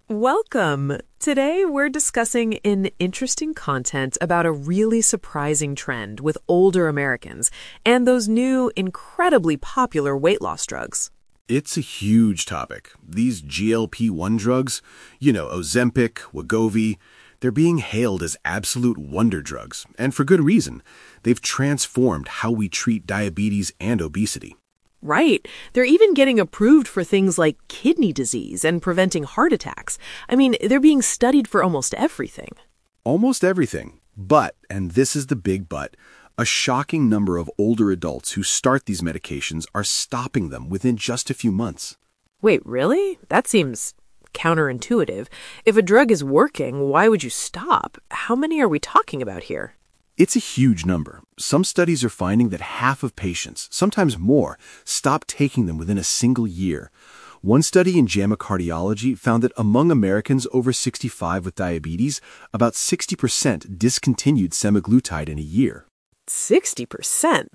Welcome! Today we're discussing an interesting content about a really surprising trend with older Americans and those new, incredibly popular weight loss drugs. It's a huge topic. These GLP-1 drugs, Ozempic, Wegovy, they're being hailed as absolute wonder drugs, and for good reason. They've transformed how we treat diabetes and obesity. Right. They're even getting approved for things like kidney disease and preventing heart attacks. I mean, they're being studied for almost everything. Almost everything. But, and this is the big but, a shocking number of older adults who start these medications are stopping them within just a few months. Wait, really? That seems counterintuitive. If a drug is working, why would you stop? How many are we talking about here? It's a huge number. Some studies are finding that half of patients, sometimes more, stop taking them within a single year. One study in JAMA Cardiology found that among Americans over 65 with diabetes, about 60% discontinued semaglutide in a year. 60%?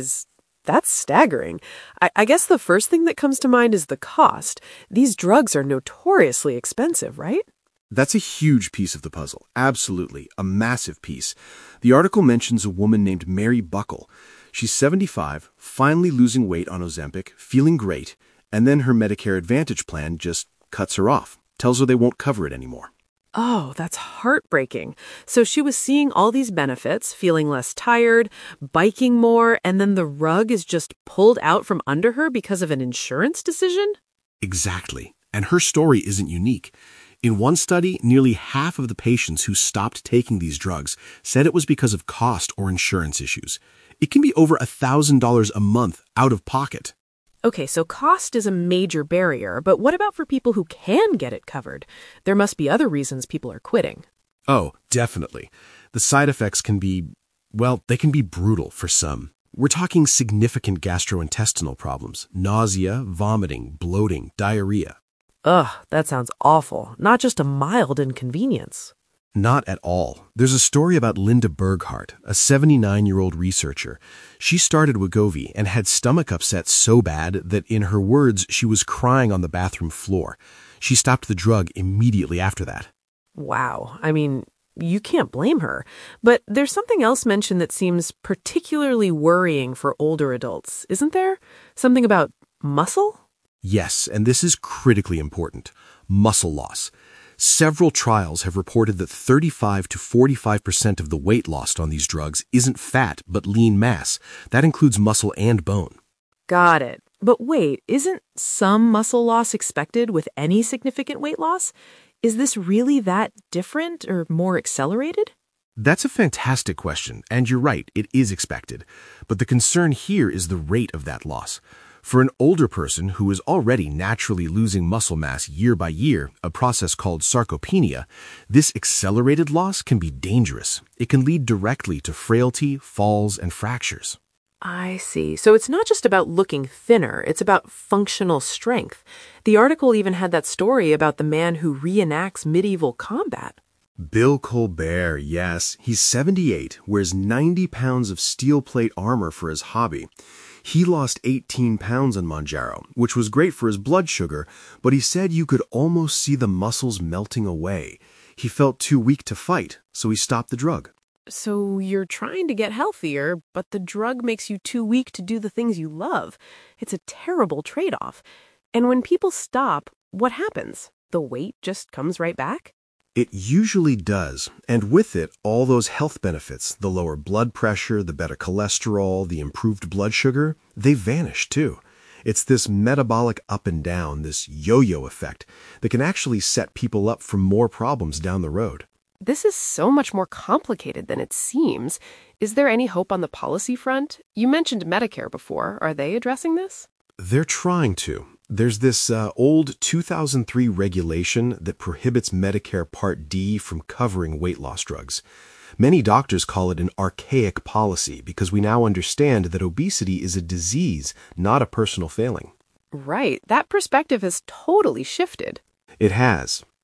That's staggering. I guess the first thing that comes to mind is the cost. These drugs are notoriously expensive, right? That's a huge piece of the puzzle. Absolutely. A massive piece. The article mentions a woman named Mary Buckle. She's 75, finally losing weight on Ozempic, feeling great, and then her Medicare Advantage plan just cuts her off, tells her they won't cover it anymore. Oh, that's heartbreaking. So she was seeing all these benefits, feeling less tired, biking more, and then the rug is just pulled out from under her because of an insurance decision? Exactly. And her story isn't unique. In one study, nearly half of the patients who stopped taking these drugs said it was because of cost or insurance issues. It can be over $1,000 a month out of pocket. Okay, so cost is a major barrier, but what about for people who can get it covered? There must be other reasons people are quitting. Oh, definitely. The side effects can be, they can be brutal for some. We're talking significant gastrointestinal problems, nausea, vomiting, bloating, diarrhea. Ugh, that sounds awful. Not just a mild inconvenience. Not at all. There's a story about Linda Berghardt, a 79-year-old researcher. She started Wegovy and had stomach upset so bad that, in her words, she was crying on the bathroom floor. She stopped the drug immediately after that. Wow. I mean, you can't blame her. But there's something else mentioned that seems particularly worrying for older adults, isn't there? Something about muscle? Yes, and this is critically important. Muscle loss. Several trials have reported that 35 to 45% of the weight lost on these drugs isn't fat but lean mass. That includes muscle and bone. Got it. But wait, isn't some muscle loss expected with any significant weight loss? Is this really that different or more accelerated? That's a fantastic question, and you're right, it is expected. But the concern here is the rate of that loss. For an older person who is already naturally losing muscle mass year by year, a process called sarcopenia, this accelerated loss can be dangerous. It can lead directly to frailty, falls, and fractures. I see. So it's not just about looking thinner, it's about functional strength. The article even had that story about the man who reenacts medieval combat. Bill Colbert, yes. He's 78, wears 90 pounds of steel plate armor for his hobby. He lost 18 pounds on Mounjaro, which was great for his blood sugar, but he said you could almost see the muscles melting away. He felt too weak to fight, so he stopped the drug. So you're trying to get healthier, but the drug makes you too weak to do the things you love. It's a terrible trade-off. And when people stop, what happens? The weight just comes right back? It usually does, and with it, all those health benefits, the lower blood pressure, the better cholesterol, the improved blood sugar, they vanish too. It's this metabolic up and down, this yo-yo effect, that can actually set people up for more problems down the road. This is so much more complicated than it seems. Is there any hope on the policy front? You mentioned Medicare before. Are they addressing this? They're trying to. There's this old 2003 regulation that prohibits Medicare Part D from covering weight loss drugs. Many doctors call it an archaic policy because we now understand that obesity is a disease, not a personal failing. Right. That perspective has totally shifted. It has.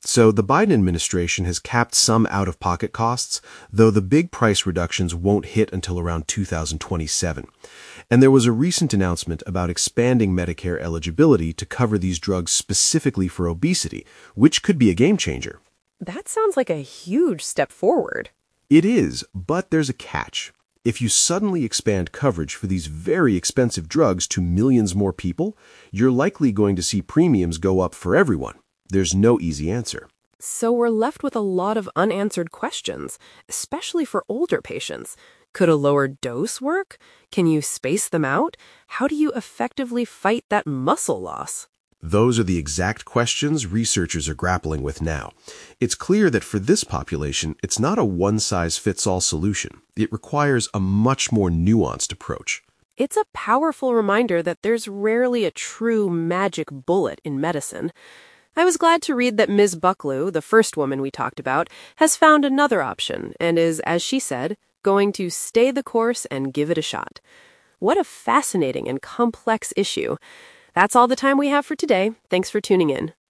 So the Biden administration has capped some out-of-pocket costs, though the big price reductions won't hit until around 2027. And there was a recent announcement about expanding Medicare eligibility to cover these drugs specifically for obesity, which could be a game changer. That sounds like a huge step forward. It is, but there's a catch. If you suddenly expand coverage for these very expensive drugs to millions more people, you're likely going to see premiums go up for everyone. There's no easy answer. So we're left with a lot of unanswered questions, especially for older patients. Could a lower dose work? Can you space them out? How do you effectively fight that muscle loss? Those are the exact questions researchers are grappling with now. It's clear that for this population, it's not a one-size-fits-all solution. It requires a much more nuanced approach. It's a powerful reminder that there's rarely a true magic bullet in medicine. I was glad to read that Ms. Bucklew, the first woman we talked about, has found another option and is, as she said, going to stay the course and give it a shot. What a fascinating and complex issue. That's all the time we have for today. Thanks for tuning in.